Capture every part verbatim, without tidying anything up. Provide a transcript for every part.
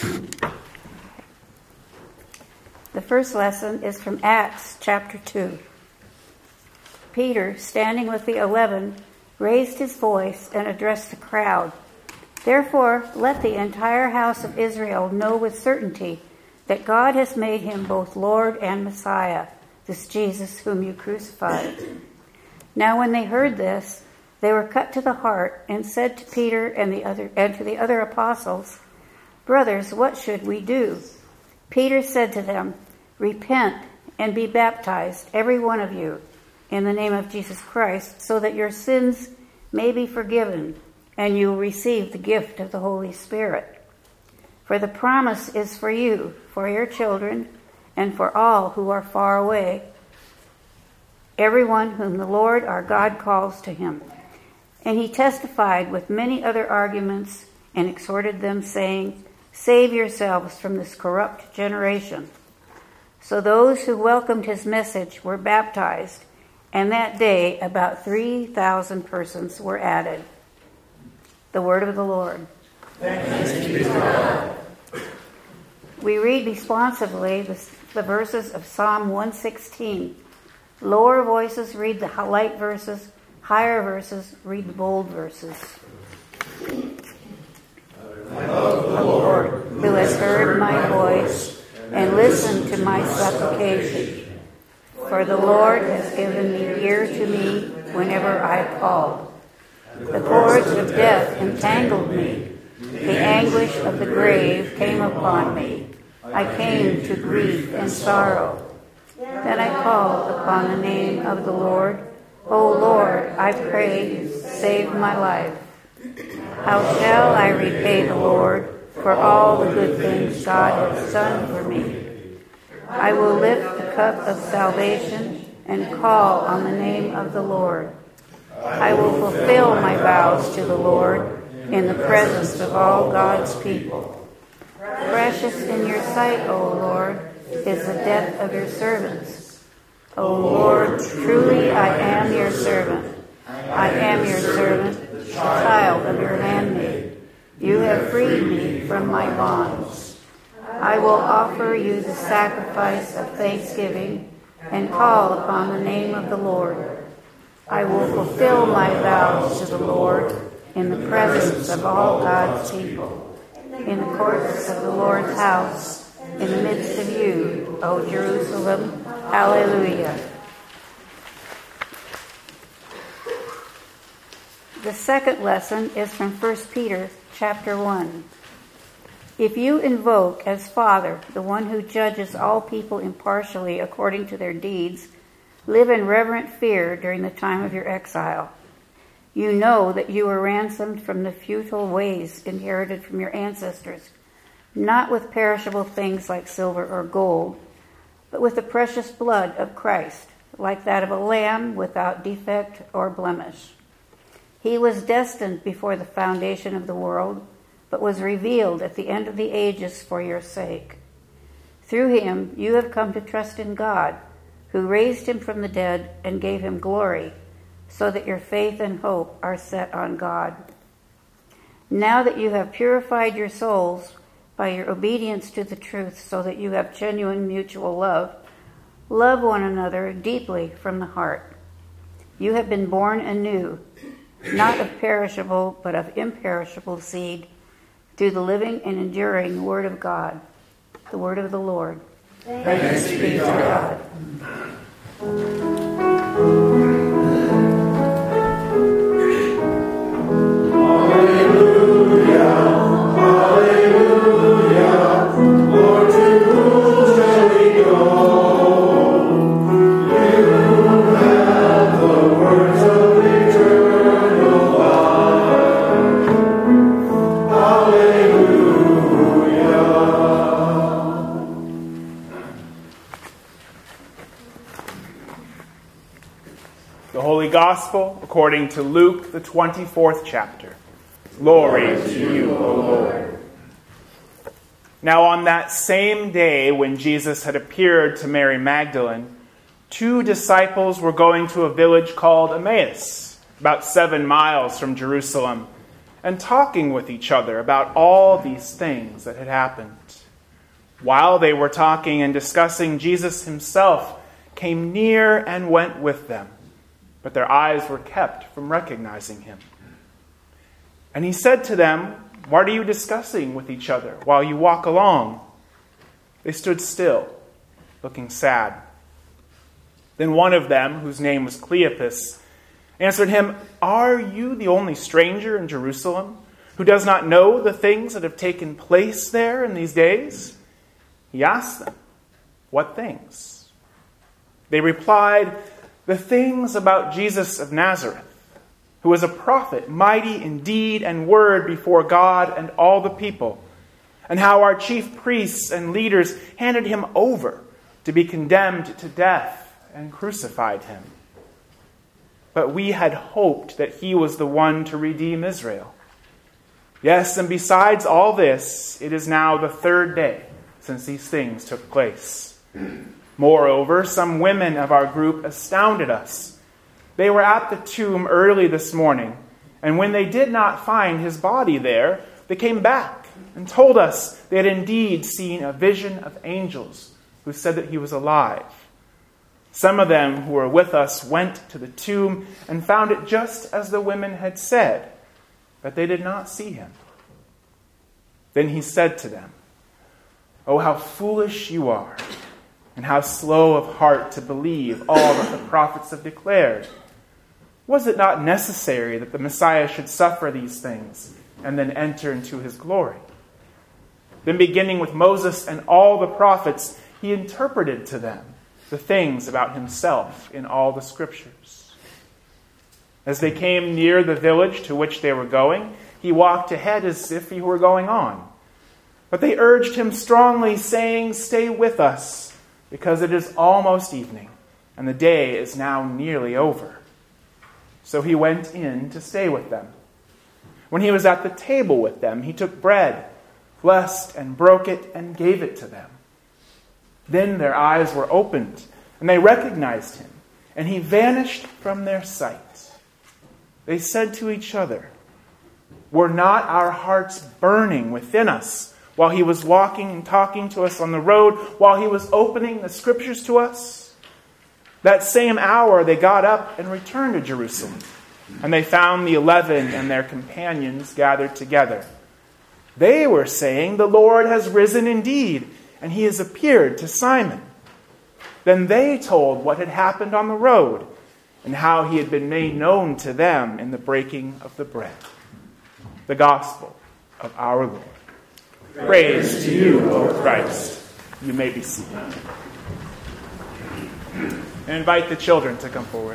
The first lesson is from Acts chapter two. Peter, standing with the eleven, raised his voice and addressed the crowd. Therefore, let the entire house of Israel know with certainty that God has made him both Lord and Messiah, this Jesus whom you crucified. Now when they heard this, they were cut to the heart and said to Peter and the other and to the other apostles, "Brothers, what should we do?" Peter said to them, "Repent and be baptized, every one of you, in the name of Jesus Christ, so that your sins may be forgiven, and you will receive the gift of the Holy Spirit. For the promise is for you, for your children, and for all who are far away, everyone whom the Lord our God calls to him." And he testified with many other arguments and exhorted them, saying, "Save yourselves from this corrupt generation." So those who welcomed his message were baptized, and that day about three thousand persons were added. The word of the Lord. Thanks be to God. We read responsively the, the verses of Psalm one sixteen. Lower voices read the light verses, higher verses read the bold verses. I love the Lord, who has heard my voice and listened to my supplication. For the Lord has given me ear to me whenever I called. The cords of death entangled me. The anguish of the grave came upon me. I came to grief and sorrow. Then I called upon the name of the Lord. O Lord, I pray, save my life. How shall I repay the Lord for all the good things God has done for me? I will lift the cup of salvation and call on the name of the Lord. I will fulfill my vows to the Lord in the presence of all God's people. Precious in your sight, O Lord, is the death of your servants. O Lord, truly I am your servant. I am your servant, the child of your handmaid. You have freed me from my bonds. I will offer you the sacrifice of thanksgiving and call upon the name of the Lord. I will fulfill my vows to the Lord in the presence of all God's people, in the courts of the Lord's house, in the midst of you, O Jerusalem. Hallelujah. The second lesson is from First Peter chapter one. If you invoke as Father the one who judges all people impartially according to their deeds, live in reverent fear during the time of your exile. You know that you were ransomed from the futile ways inherited from your ancestors, not with perishable things like silver or gold, but with the precious blood of Christ, like that of a lamb without defect or blemish. He was destined before the foundation of the world, but was revealed at the end of the ages for your sake. Through him you have come to trust in God, who raised him from the dead and gave him glory, so that your faith and hope are set on God. Now that you have purified your souls by your obedience to the truth, so that you have genuine mutual love, love one another deeply from the heart. You have been born anew, not of perishable, but of imperishable seed, through the living and enduring Word of God, the Word of the Lord. Thanks be to God. Gospel according to Luke, the twenty-fourth chapter. Glory to you, O Lord. Now on that same day when Jesus had appeared to Mary Magdalene, two disciples were going to a village called Emmaus, about seven miles from Jerusalem, and talking with each other about all these things that had happened. While they were talking and discussing, Jesus himself came near and went with them, but their eyes were kept from recognizing him. And he said to them, "What are you discussing with each other while you walk along?" They stood still, looking sad. Then one of them, whose name was Cleopas, answered him, "Are you the only stranger in Jerusalem who does not know the things that have taken place there in these days?" He asked them, "What things?" They replied, "The things about Jesus of Nazareth, who was a prophet, mighty in deed and word before God and all the people, and how our chief priests and leaders handed him over to be condemned to death and crucified him. But we had hoped that he was the one to redeem Israel. Yes, and besides all this, it is now the third day since these things took place. Moreover, some women of our group astounded us. They were at the tomb early this morning, and when they did not find his body there, they came back and told us they had indeed seen a vision of angels who said that he was alive. Some of them who were with us went to the tomb and found it just as the women had said, but they did not see him." Then he said to them, "Oh, how foolish you are, and how slow of heart to believe all that the prophets have declared. Was it not necessary that the Messiah should suffer these things and then enter into his glory?" Then beginning with Moses and all the prophets, he interpreted to them the things about himself in all the scriptures. As they came near the village to which they were going, he walked ahead as if he were going on. But they urged him strongly, saying, "Stay with us, because it is almost evening, and the day is now nearly over." So he went in to stay with them. When he was at the table with them, he took bread, blessed and broke it, and gave it to them. Then their eyes were opened, and they recognized him, and he vanished from their sight. They said to each other, "Were not our hearts burning within us while he was walking and talking to us on the road, while he was opening the scriptures to us?" That same hour they got up and returned to Jerusalem, and they found the eleven and their companions gathered together. They were saying, "The Lord has risen indeed, and he has appeared to Simon." Then they told what had happened on the road, and how he had been made known to them in the breaking of the bread. The Gospel of our Lord. Praise, Praise to you, O Christ. You may be seated. And invite the children to come forward.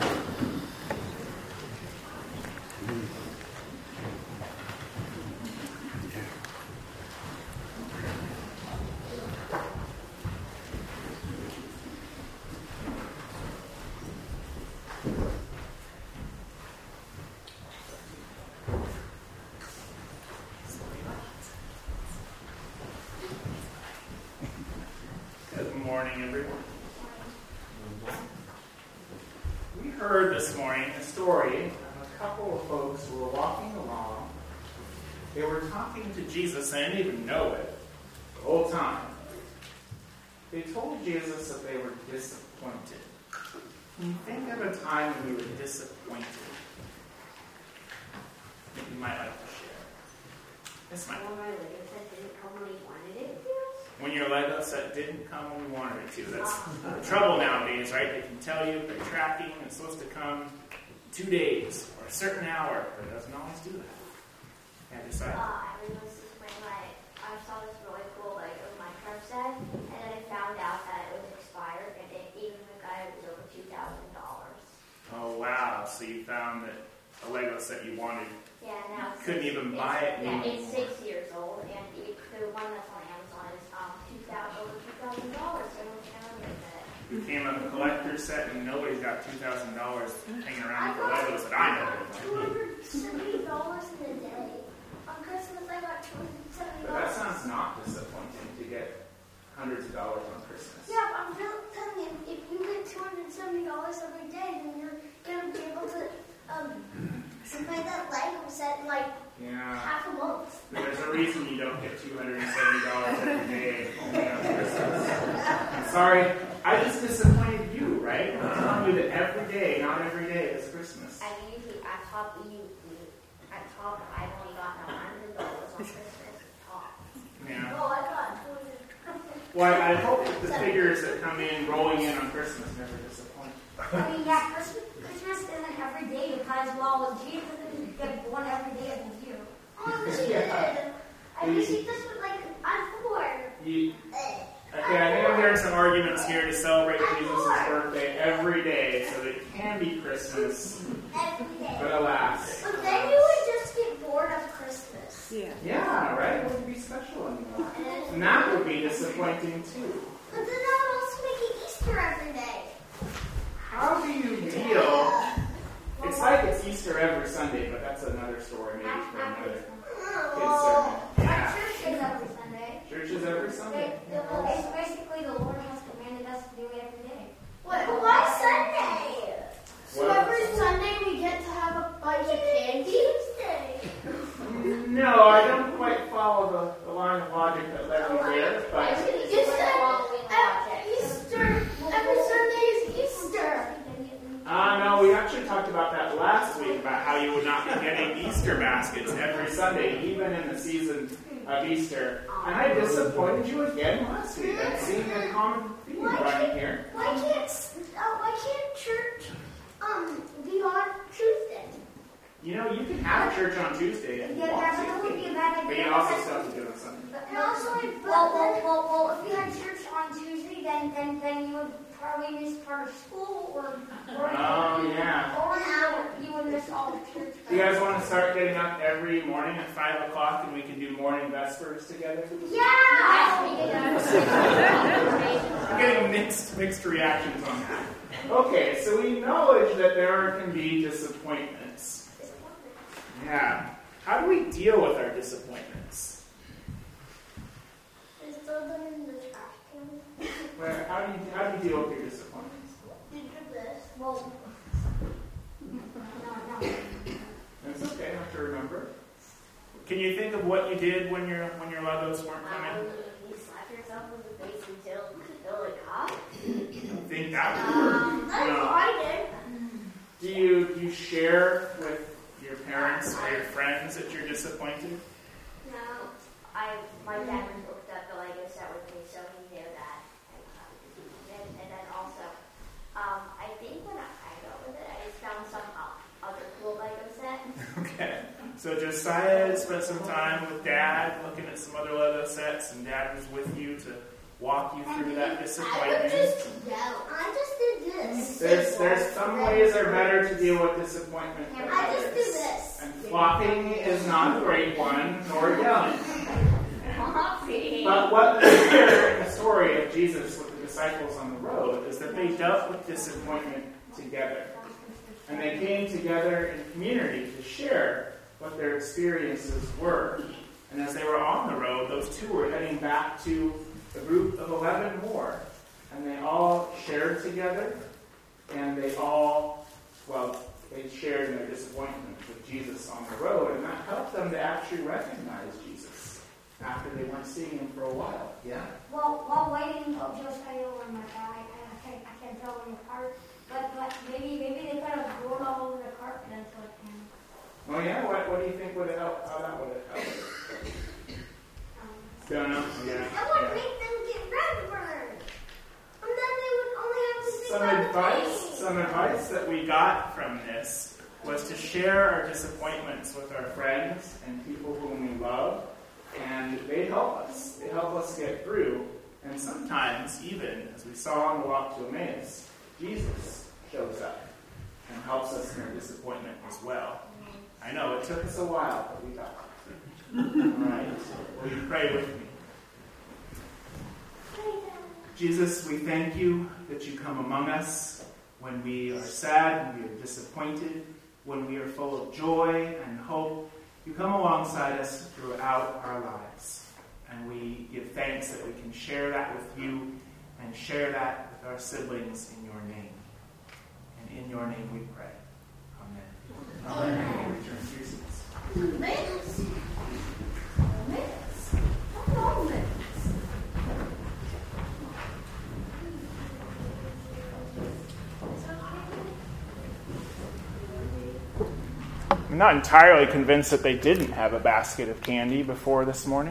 Good morning, everyone. We heard this morning a story of a couple of folks who were walking along. They were talking to Jesus and didn't even know it the whole time. They told Jesus that they were disappointed. Can you think of a time when you were disappointed? I think you might like to share. Yes, Mike. When my Lego set didn't come when we wanted it to. When your Lego set didn't come when you wanted it to. That's the trouble nowadays, right? They can tell you they're tracking, it's supposed to come two days or a certain hour, but it doesn't always do that. Yeah, decide. Uh, I was this when my, I saw this really cool Lego Minecraft set, and then I found out that it was expired, and it, even the guy was over two thousand dollars. Oh, wow. So you found that a Lego set you wanted, Yeah, now it's couldn't six, even buy it Yeah, anymore. it's six years old, and the, the one that's on Amazon is um two thousand over two thousand dollars. So I went down with it. It became a collector's set and nobody's got two thousand dollars hanging around for Legos that I know two of. hundred seventy dollars in a day. On Christmas, I got two hundred seventy But that dollars. sounds not disappointing to get hundreds of dollars on Christmas. Yeah, but I'm really telling you, if you get two hundred seventy dollars every day, then you're going to be able to um, buy that Lego set in like Yeah. half a month. There's a reason you don't get two hundred seventy dollars every day only on Christmas. I'm sorry, I just disappointed you, right? I'm telling you that every day, not every day, is Christmas. I usually, at top, you, you, at top, I've only gotten one hundred dollars on Christmas. Top. Yeah. Oh, I got two hundred. Well, I hope that the figures that come in rolling in on Christmas never disappoint. I mean, yeah, Christmas, Christmas isn't every day because, well, Jesus didn't get born every day of the year. Oh, yes, he did. I received this with, like, on four. You, okay, I think I'm hearing some arguments here to celebrate Jesus' birthday every day so that it can be Christmas. Every day. But alas. But then you would just get bored of Christmas. Yeah. Yeah, right? It wouldn't be special anymore. And that would be disappointing too. But then I would also make it Easter every day. How do you deal? It's like it's Easter every Sunday, but that's another story maybe for another kid's sermon. Yeah. Church is every Sunday. Church is every Sunday. It's basically the Lord has commanded us to do it every day. What? But why Sunday? So What? every Sunday we get to have a bunch of candy? Tuesday. No, I don't quite follow the, the line of logic that led me there, but You said uh, Easter. Every Sunday is Easter. uh, no, we actually talked about that last week about how you would not be getting Easter baskets every Sunday, even in the season of Easter. And I disappointed you again last week. I'm seeing a common theme running here. Why can't uh, Why can't church um be on Tuesday? You know, you can have church on Tuesday if you Yeah, want that would to. be a bad But idea. you also still have to do it on Sunday. And also, Well, well, well, well, if you had church on Tuesday, then then then you would probably miss part of school, or or, Oh, yeah. or you would, you would miss all of church. Do you guys want to start getting up every morning at five o'clock and we can do morning vespers together? yeah. I'm getting mixed mixed reactions on that. Okay, so we acknowledge that there can be disappointments. Yeah. How do we deal with our disappointments? Just throw them in the trash can. Where, how do you how do you deal with your disappointments? Did you do this? Well, no, no. It's okay, not to remember. Can you think of what you did when your when your Legos weren't coming? Um, you slap yourself in the face until until it hot. I think that would work. Um, that's No. what I did. Do you do you share with your parents or your friends that you're disappointed? No, I my dad hooked up the Lego set with me, so he knew that. And, and, and then also, um, I think when I, I go with it, I just found some o- other cool Lego set. Okay. So Josiah had spent some time with Dad looking at some other Lego sets, and Dad was with you to walk you through that I would disappointment. just yell. I just did this. There's there's some ways are better to deal with disappointment than I just do others. this. And flopping is not a great one, nor yelling. But what we hear in the story of Jesus with the disciples on the road is that they dealt with disappointment together. And they came together in community to share what their experiences were. And as they were on the road, those two were heading back to a group of eleven more. And they all shared together, and they all, well, they shared in their disappointment with Jesus on the road, and that helped them to actually recognize Jesus after they weren't seeing him for a while. Yeah? Well, while waiting for Josiah and my dad, I, I can't, I can't tell them apart. But, but maybe, maybe they could have rolled all over the carpet until it came. Oh yeah? What, what do you think would have helped? How that would have helped? Um, Don't know? Yeah. I would yeah. make them get red burned. And then they would only have to think Some about the advice, pain. some advice that we got from this was to share our disappointments with our friends and people whom we love, and they help us. They help us get through. And sometimes, even as we saw on the walk to Emmaus, Jesus shows up and helps us in our disappointment as well. I know it took us a while, but we got it. All right, will you pray with me? Jesus, we thank you that you come among us when we are sad, when we are disappointed, when we are full of joy and hope. You come alongside us throughout our lives. And we give thanks that we can share that with you and share that with our siblings in your name. And in your name we pray. Amen. Amen. Return to your seats. Amen. I'm not entirely convinced that they didn't have a basket of candy before this morning.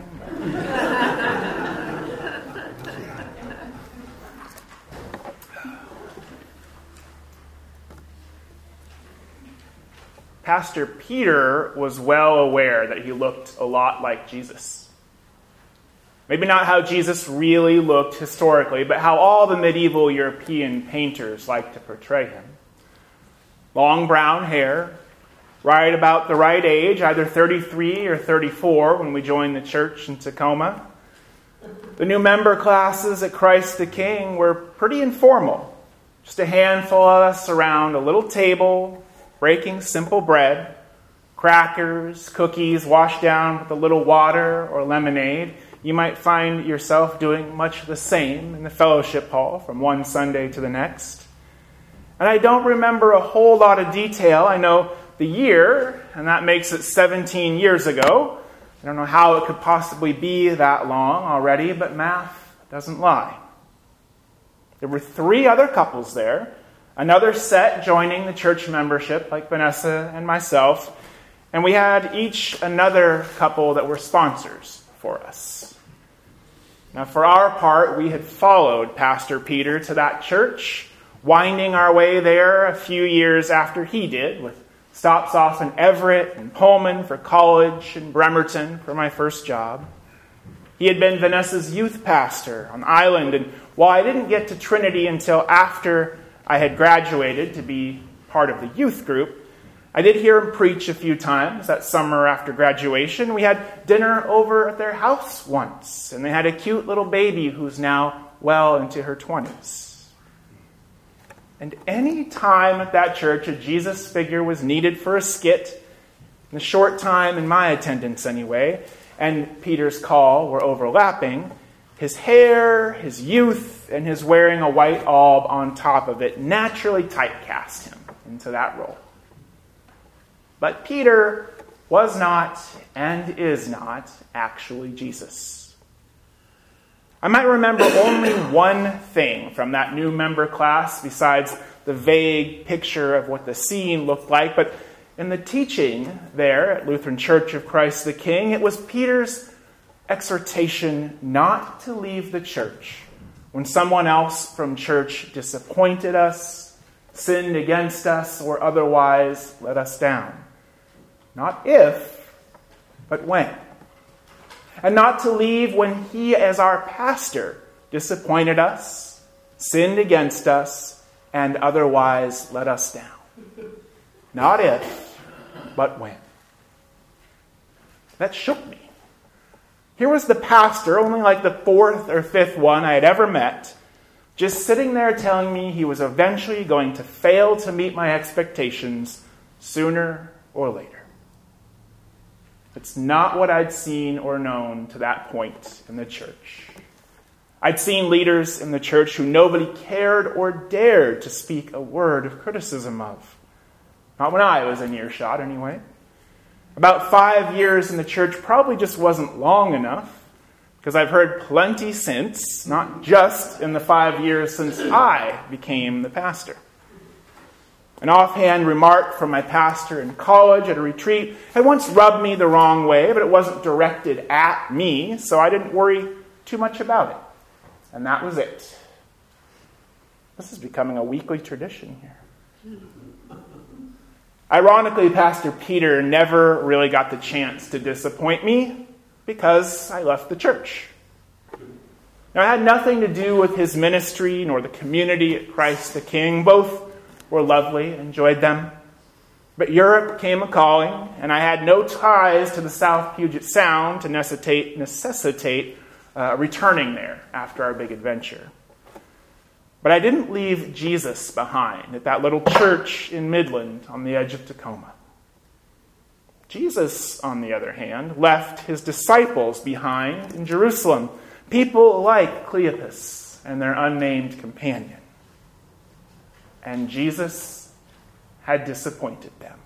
Pastor Peter was well aware that he looked a lot like Jesus. Maybe not how Jesus really looked historically, but how all the medieval European painters liked to portray him. Long brown hair, right about the right age, either thirty-three or thirty-four when we joined the church in Tacoma. The new member classes at Christ the King were pretty informal. Just a handful of us around a little table, breaking simple bread, crackers, cookies washed down with a little water or lemonade. You might find yourself doing much the same in the fellowship hall from one Sunday to the next. And I don't remember a whole lot of detail. I know the year, and that makes it seventeen years ago. I don't know how it could possibly be that long already, but math doesn't lie. There were three other couples there, another set joining the church membership, like Vanessa and myself, and we had each another couple that were sponsors for us. Now, for our part, we had followed Pastor Peter to that church, winding our way there a few years after he did, with stops off in Everett and Pullman for college and Bremerton for my first job. He had been Vanessa's youth pastor on Island, and while I didn't get to Trinity until after I had graduated to be part of the youth group, I did hear him preach a few times that summer after graduation. We had dinner over at their house once, and they had a cute little baby who's now well into her twenties. And any time at that church a Jesus figure was needed for a skit, in the short time in my attendance anyway, and Peter's call were overlapping, his hair, his youth, and his wearing a white alb on top of it naturally typecast him into that role. But Peter was not and is not actually Jesus. I might remember only one thing from that new member class besides the vague picture of what the scene looked like, but in the teaching there at Lutheran Church of Christ the King, it was Peter's exhortation not to leave the church when someone else from church disappointed us, sinned against us, or otherwise let us down. Not if, but when. And not to leave when he, as our pastor, disappointed us, sinned against us, and otherwise let us down. Not if, but when. That shook me. Here was the pastor, only like the fourth or fifth one I had ever met, just sitting there telling me he was eventually going to fail to meet my expectations sooner or later. It's not what I'd seen or known to that point in the church. I'd seen leaders in the church who nobody cared or dared to speak a word of criticism of. Not when I was in earshot, anyway. About five years in the church probably just wasn't long enough, because I've heard plenty since, not just in the five years since I became the pastor. An offhand remark from my pastor in college at a retreat had once rubbed me the wrong way, but it wasn't directed at me, so I didn't worry too much about it. And that was it. This is becoming a weekly tradition here. Ironically, Pastor Peter never really got the chance to disappoint me because I left the church. Now, it had nothing to do with his ministry nor the community at Christ the King. Both were lovely, enjoyed them. But Europe came a-calling, and I had no ties to the South Puget Sound to necessitate, necessitate uh, returning there after our big adventure. But I didn't leave Jesus behind at that little church in Midland on the edge of Tacoma. Jesus, on the other hand, left his disciples behind in Jerusalem, people like Cleopas and their unnamed companion. And Jesus had disappointed them.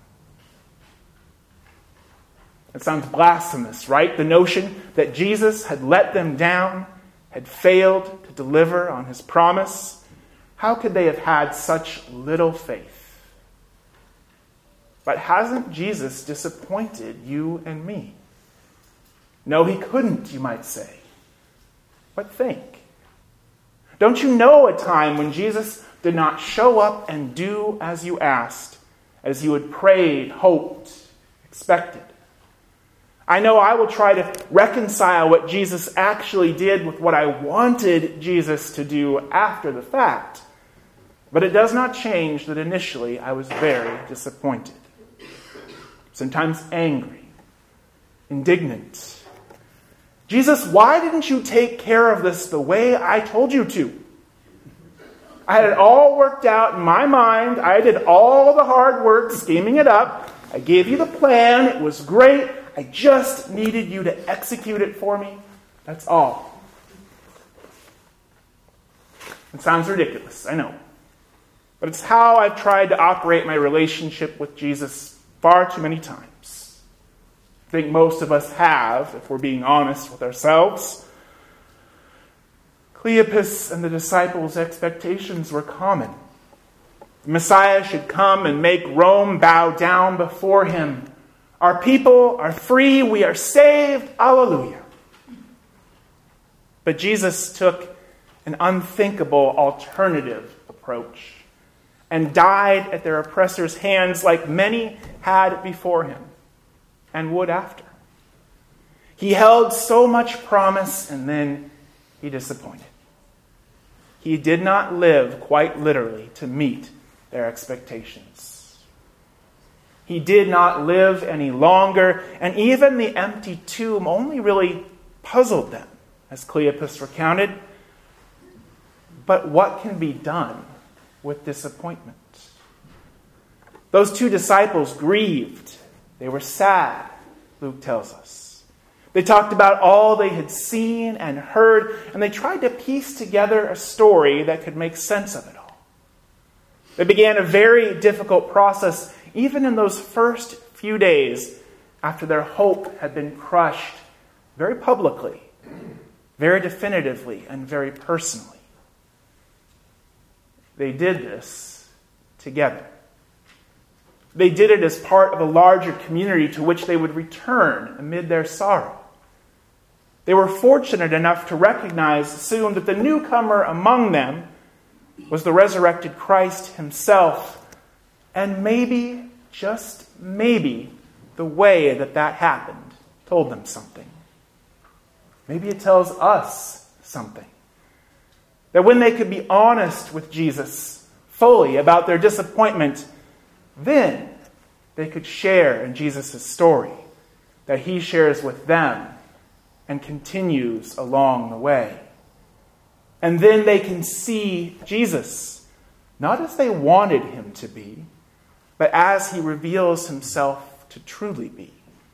It sounds blasphemous, right? The notion that Jesus had let them down, had failed to deliver on his promise. How could they have had such little faith? But hasn't Jesus disappointed you and me? No, he couldn't, you might say. But think. Don't you know a time when Jesus did not show up and do as you asked, as you had prayed, hoped, expected? I know I will try to reconcile what Jesus actually did with what I wanted Jesus to do after the fact. But it does not change that initially I was very disappointed. Sometimes angry, indignant. Jesus, why didn't you take care of this the way I told you to? I had it all worked out in my mind. I did all the hard work scheming it up. I gave you the plan. It was great. I just needed you to execute it for me. That's all. It sounds ridiculous, I know. But it's how I've tried to operate my relationship with Jesus far too many times. I think most of us have, if we're being honest with ourselves. Cleopas and the disciples' expectations were common. The Messiah should come and make Rome bow down before him. Our people are free. We are saved. Alleluia. But Jesus took an unthinkable alternative approach and died at their oppressors' hands like many had before him and would after. He held so much promise and then he disappointed. He did not live quite literally to meet their expectations. He did not live any longer, and even the empty tomb only really puzzled them, as Cleopas recounted. But what can be done with disappointment? Those two disciples grieved. They were sad, Luke tells us. They talked about all they had seen and heard, and they tried to piece together a story that could make sense of it all. They began a very difficult process, even in those first few days after their hope had been crushed very publicly, very definitively, and very personally. They did this together. They did it as part of a larger community to which they would return amid their sorrow. They were fortunate enough to recognize soon that the newcomer among them was the resurrected Christ himself. And maybe, just maybe, the way that that happened told them something. Maybe it tells us something. That when they could be honest with Jesus fully about their disappointment, then they could share in Jesus' story that he shares with them and continues along the way. And then they can see Jesus, not as they wanted him to be, but as he reveals himself to truly be.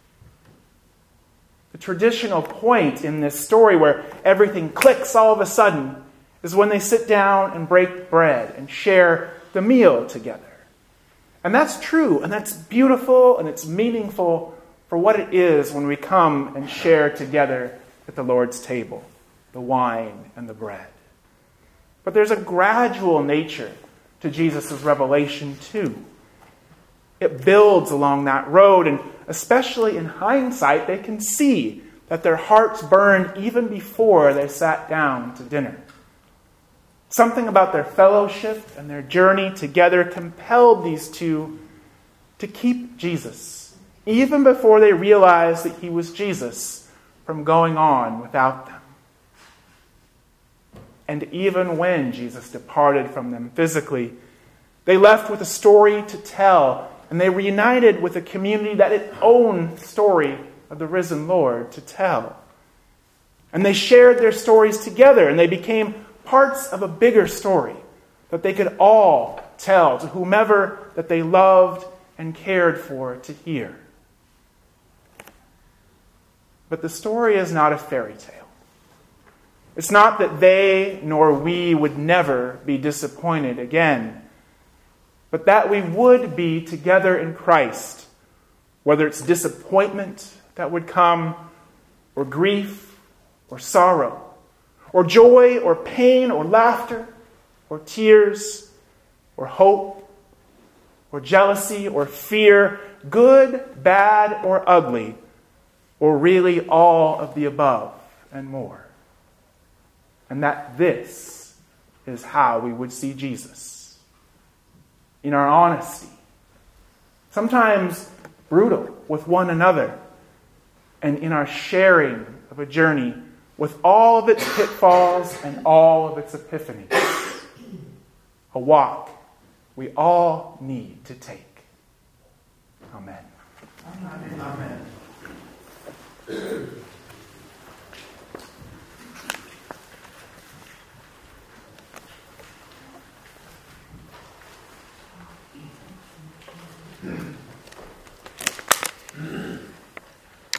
The traditional point in this story where everything clicks all of a sudden is when they sit down and break bread and share the meal together. And that's true, and that's beautiful, and it's meaningful for what it is when we come and share together at the Lord's table, the wine and the bread. But there's a gradual nature to Jesus' revelation too. It builds along that road, and especially in hindsight, they can see that their hearts burned even before they sat down to dinner. Something about their fellowship and their journey together compelled these two to keep Jesus, even before they realized that he was Jesus, from going on without them. And even when Jesus departed from them physically, they left with a story to tell, and they reunited with a community that had its own story of the risen Lord to tell. And they shared their stories together, and they became parts of a bigger story that they could all tell to whomever that they loved and cared for to hear. But the story is not a fairy tale. It's not that they nor we would never be disappointed again, but that we would be together in Christ, whether it's disappointment that would come, or grief, or sorrow, or joy, or pain, or laughter, or tears, or hope, or jealousy or fear, good, bad, or ugly, or really all of the above and more. And that this is how we would see Jesus. In our honesty, sometimes brutal with one another, and in our sharing of a journey with all of its pitfalls and all of its epiphanies. A walk we all need to take. Amen. Amen. Amen.